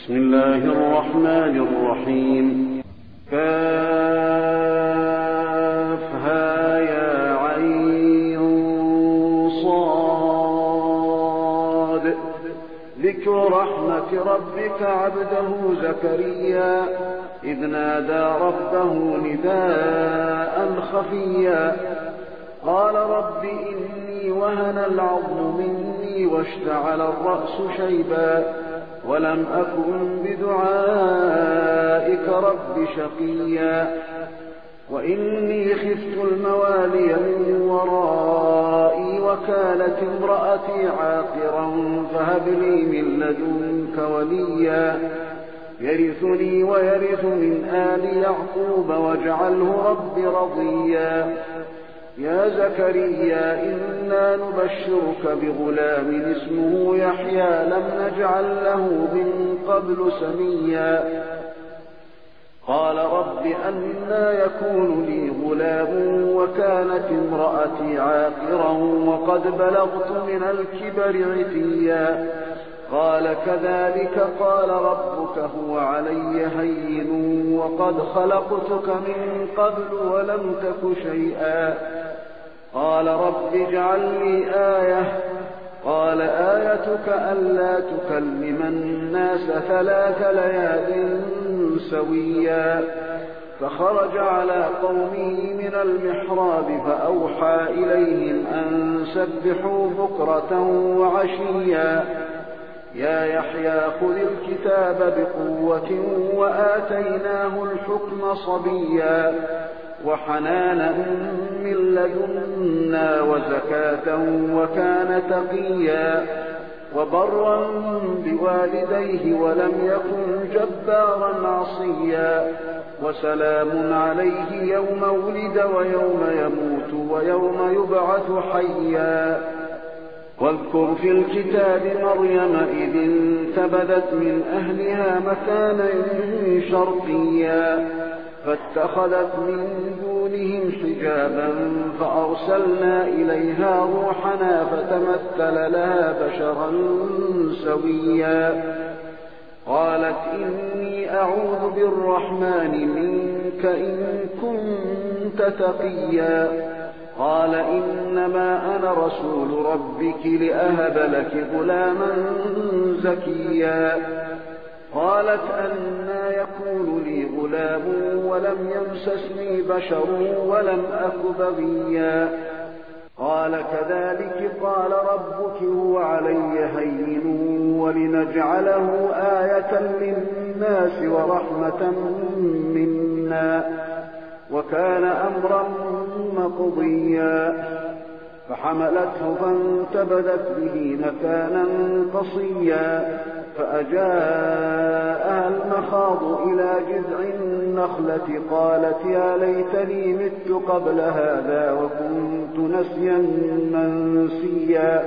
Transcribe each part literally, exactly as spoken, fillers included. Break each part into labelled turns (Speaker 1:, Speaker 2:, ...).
Speaker 1: بسم الله الرحمن الرحيم. كافها يا عين صاد. ذكر رحمة ربك عبده زكريا إذ نادى ربه نداء خفيا قال رب إني وهن العظم مني واشتعل الرأس شيبا ولم أكن بدعائك رب شقيا وإني خفت الموالي من ورائي وكانت امرأتي عاقرا فهب لي من لدنك وليا يرثني ويرث من آل يعقوب واجعله رب رضيا يا زكريا إنا نبشرك بغلام اسمه يحيى لم نجعل له من قبل سميا قال رب أنى يكون لي غلام وكانت امرأتي عاقرا وقد بلغت من الكبر عتيا قال كذلك قال ربك هو علي هين وقد خلقتك من قبل ولم تك شيئا قال رب اجعل لي آية قال آيتك ألا تكلم الناس ثلاث ليال سويا فخرج على قومه من المحراب فأوحى إليهم أن سبحوا بكرة وعشيا يا يحيى خذ الكتاب بقوة وآتيناه الحكم صبيا وحنانا من لدنا وزكاة وكان تقيا وبرا بوالديه ولم يكن جبارا عصيا وسلام عليه يوم ولد ويوم يموت ويوم يبعث حيا واذكر في الكتاب مريم إذ انتبذت من أهلها مكانا شرقيا فاتخذت من دونهم حجابا فأرسلنا إليها روحنا فتمثل لها بشرا سويا قالت إني أعوذ بالرحمن منك إن كنت تقيا قال إنما أنا رسول ربك لأهب لك غلاما زكيا قالت أنى يكون لي غلام ولم يمسسني بشر ولم أك بغيا قال كذلك قال ربك هو علي هين ولنجعله آية للناس ورحمة منا وكان أمرا مقضيا فحملته فانتبذت به مكانا قصيا فأجاءها المخاض إلى جذع النخلة قالت يا ليتني مت قبل هذا وكنت نسيا منسيا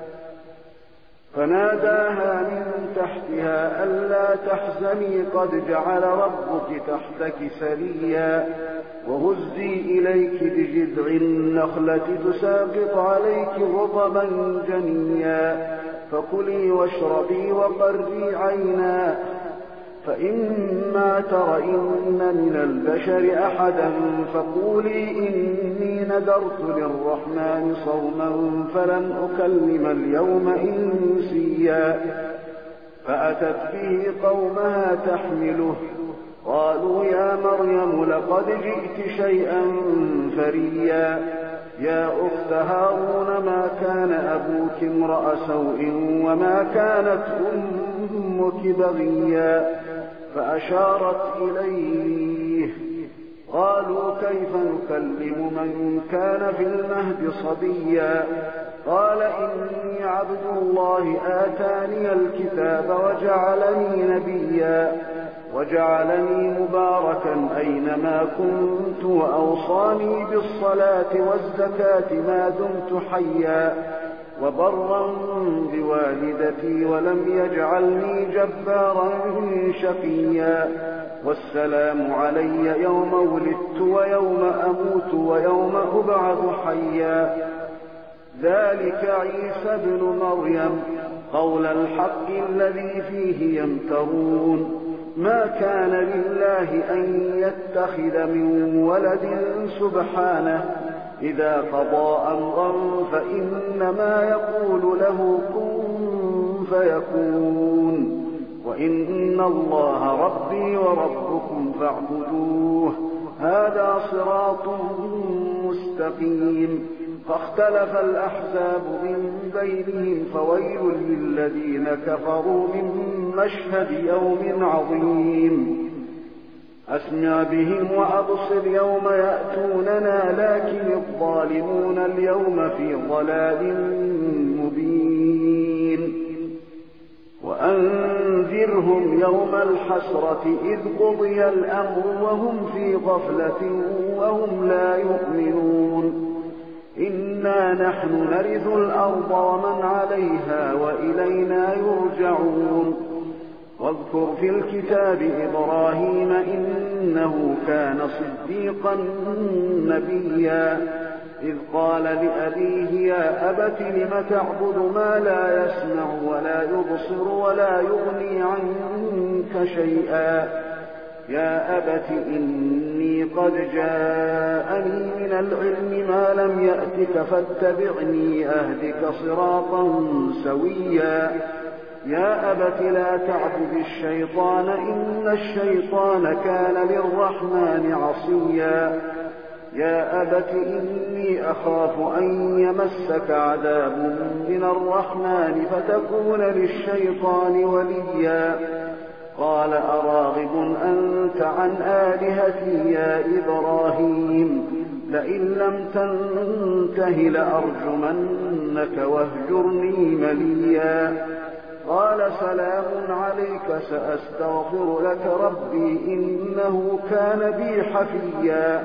Speaker 1: فناداها من تحتها ألا تحزني قد جعل ربك تحتك سريا وهزي إليك بجذع النخلة تساقط عليك رطبا جنيا فكلي واشربي وقري عينا فإما ترين من البشر أحدا فقولي إني نذرت للرحمن صوما فلن أكلم اليوم إنسيا فأتت به قومها تحمله قالوا يا مريم لقد جئت شيئا فريا يا أخت هارون ما كان أبوك امرأ سوء وما كانت أمك بغيا فأشارت إليه قالوا كيف نكلم من كان في المهد صبيا قال إني عبد الله آتاني الكتاب وجعلني نبيا وجعلني مباركا أينما كنت وأوصاني بالصلاة والزكاة ما دمت حيا وبرا بوالدتي ولم يجعلني جبارا شقيا والسلام علي يوم ولدت ويوم أموت ويوم أبعث حيا ذلك عيسى ابن مريم قول الحق الذي فيه يمترون ما كان لله أن يتخذ من ولد سبحانه إذا قضى أمرا فإنما يقول له كن فيكون وإن الله ربي وربكم فاعبدوه هذا صراط مستقيم فاختلف الأحزاب من بينهم فويل للذين كفروا من مشهد يوم عظيم أسمع بهم وأبصر يوم يأتوننا لكن الظالمون اليوم في ضلال مبين وأنذرهم يوم الحسرة إذ قضي الأمر وهم في غفلة وهم لا يؤمنون إنا نحن نرث الأرض ومن عليها وإلينا يرجعون واذكر في الكتاب إبراهيم إنه كان صديقا نبيا إذ قال لأبيه يا أبت لم تعبد ما لا يسمع ولا يبصر ولا يغني عنك شيئا يا أبت إني قد جاءني من العلم ما لم يأتك فاتبعني أهدك صراطا سويا يا أبت لا تعبد الشيطان إن الشيطان كان للرحمن عصيا يا أبت إني أخاف أن يمسك عذاب من الرحمن فتكون للشيطان وليا قال أراغب أنت عن آلهتي يا إبراهيم لئن لم تنته لأرجمنك واهجرني مليا قال سلام عليك سأستغفر لك ربي إنه كان بي حفيا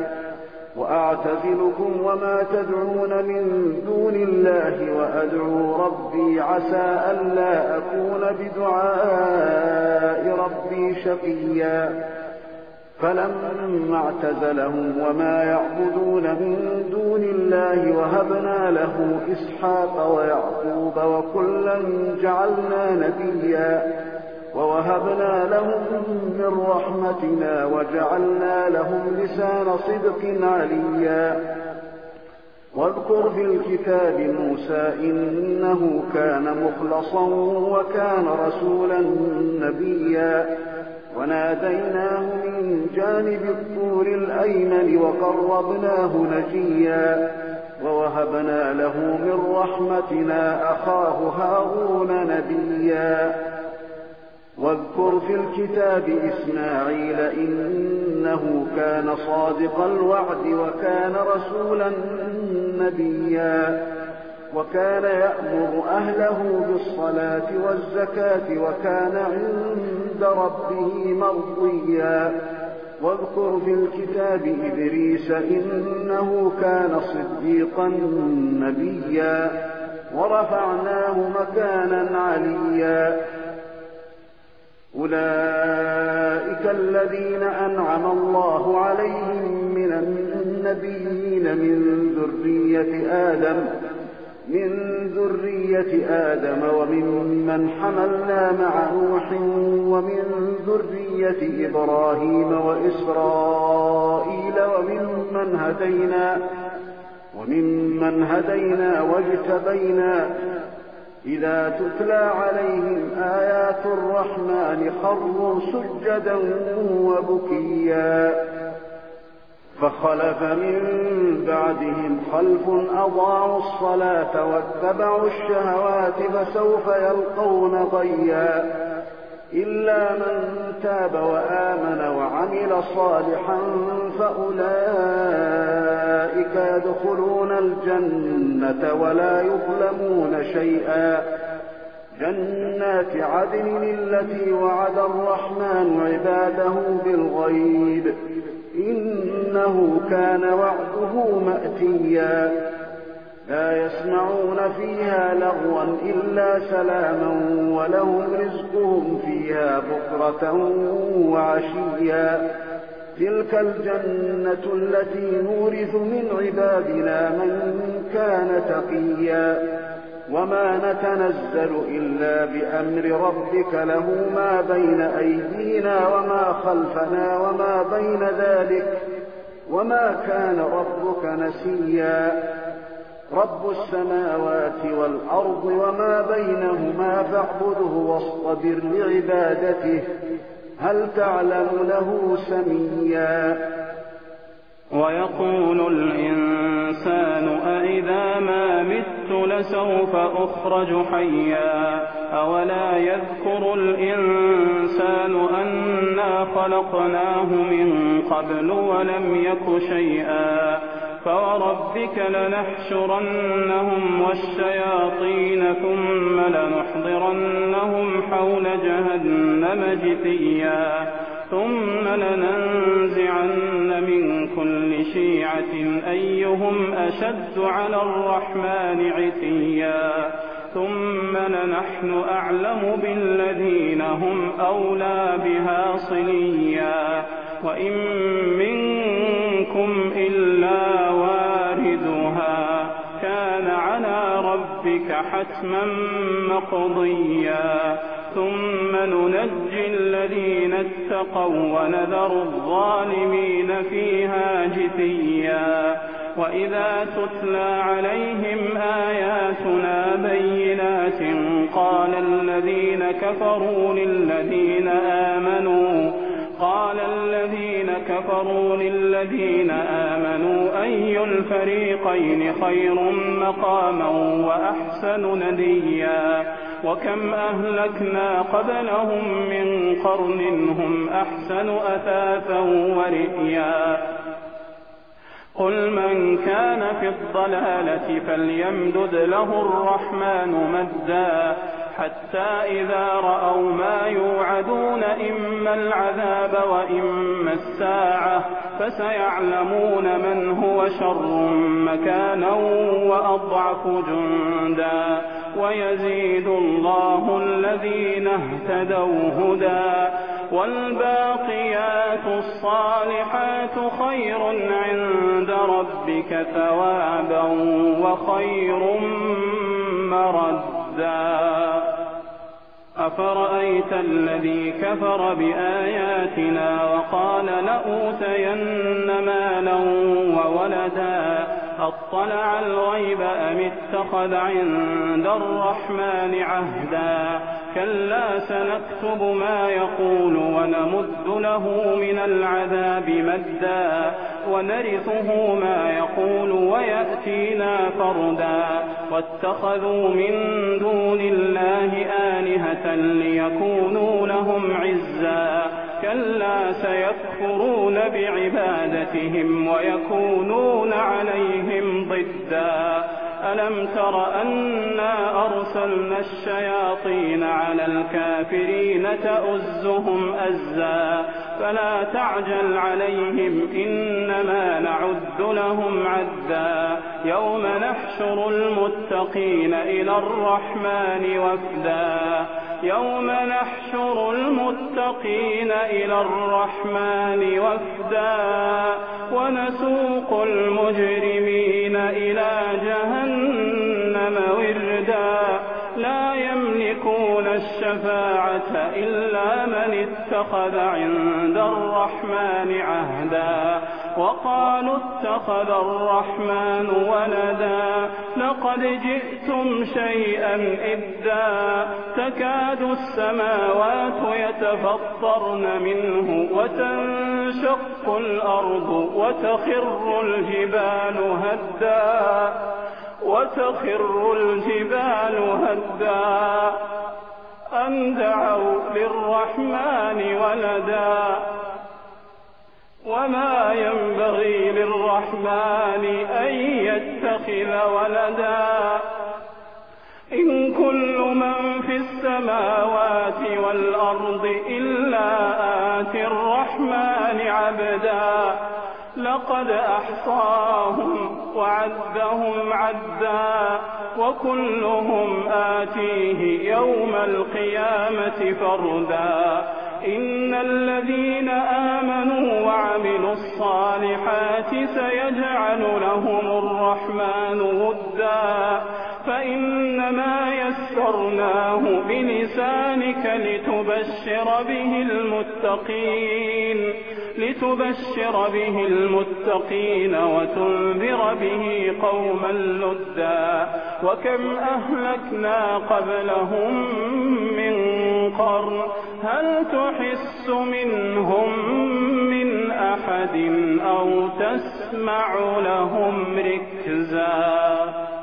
Speaker 1: وأعتزلكم وما تدعون من دون الله وأدعو ربي عسى ألا أكون بدعاء ربي شقيا فلما اعتزلهم وما يعبدون من دون الله وهبنا له إسحاق ويعقوب وكلا جعلنا نبيا ووهبنا لهم من رحمتنا وجعلنا لهم لسان صدق عليا واذكر في الكتاب موسى إنه كان مخلصا وكان رسولا نبيا وناديناه من جانب الطور الأيمن وقربناه نجيا ووهبنا له من رحمتنا أخاه هارون نبيا واذكر في الكتاب إسماعيل إنه كان صادق الوعد وكان رسولا نبيا وكان يأمر أهله بالصلاة والزكاة وكان عند ربه مرضيا واذكر في الكتاب إدريس إنه كان صديقا نبيا ورفعناه مكانا عليا أولئك الذين أنعم الله عليهم من النبيين من ذرية آدم من ذرية آدم وممن حملنا مع نوح ومن ذرية إبراهيم وإسرائيل وممن هدينا وممن هدينا واجتبينا إذا تتلى عليهم آيات الرحمن خروا سجدا وبكيا فخلف من بعدهم خلف أضاعوا الصلاة واتبعوا الشهوات فسوف يلقون غيا إلا من تاب وآمن وعمل صالحا فأولئك يدخلون الجنة ولا يظلمون شيئا جنات عدن التي وعد الرحمن عباده بالغيب إنه كان وعده مأتيا لا يسمعون فيها لغوا إلا سلاما ولهم رزقهم فيها بكرة وعشيا تلك الجنة التي نورث من عبادنا من كان تقيا وما نتنزل إلا بأمر ربك له ما بين أيدينا وما خلفنا وما بين ذلك وما كان ربك نسيا رب السماوات والأرض وما بينهما فاعبده واصطبر لعبادته هل تعلم له سميا
Speaker 2: ويقول الإنسان أإذا ما مت لسوف أخرج حيا أولا يذكر الإنسان أنا خلقناه من قبل ولم يك شيئا فوربك لنحشرنهم والشياطين ثم لنحضرنهم حول جهنم جثيا ثم لننزعن من كل شيعة أيهم أشد على الرحمن عتيا ثم لنحن أعلم بالذين هم أولى بها صليا وإن منكم إلا واردها كان على ربك حتما مقضيا ثم ننجي الذين اتقوا ونذر الظالمين فيها جثيا وإذا تتلى عليهم آياتنا بينات قال الذين كفروا للذين آمنوا قال الذين كفروا للذين آمنوا أي الفريقين خير مقاما وأحسن نديا وكم أهلكنا قبلهم من قرن هم أحسن أثاثا ورئيا قل من كان في الضلالة فليمدد له الرحمن مدا حتى إذا رأوا ما يوعدون إما العذاب وإما الساعة فسيعلمون من هو شر مكانا وأضعف جندا ويزيد الله الذين اهتدوا هدى والباقيات الصالحات خير عند ربك ثوابا وخير مردا أفرأيت الذي كفر بآياتنا وقال لأوتين مالا وولدا أطلع الغيب أم اتخذ عند الرحمن عهدا كلا سنكتب ما يقول ونمد له من العذاب مدا ونرثه ما يقول ويأتينا فردا واتخذوا من دون الله آلهة ليكونوا لهم عزا كلا سيكفرون بعبادتهم ويكونون عليهم ضدا ألم تر أنا أرسلنا الشياطين على الكافرين تؤزهم أزا فلا تعجل عليهم إنما نعد لهم عدا يوم نحشر المتقين إلى الرحمن وفدا يوم نحشر المتقين إلى الرحمن وفدا ونسوق المجرمين إلى جهنم وردا لا يملكون الشفاعة إلا من اتخذ عند الرحمن عهدا وقالوا اتخذ الرحمن ولدا لقد جئتم شيئا إدا تكاد السماوات يتفطرن منه وتنشق الأرض وتخر الجبال هدا وتخر الجبال هدا أن دعوا للرحمن ولدا وما ينبغي للرحمن أن يتخذ ولدا إن كل من في السماوات والأرض إلا آتي الرحمن عبدا لقد أحصاهم وعدهم عدا وكلهم آتيه يوم القيامة فردا إن الذين آمنوا وعملوا الصالحات سيجعل لهم الرحمن ودا فإنما لتبشر به المتقين لتبشر به المتقين وتنذر به قوما لدا وكم أهلكنا قبلهم من قرن هل تحس منهم من أحد أو تسمع لهم ركزا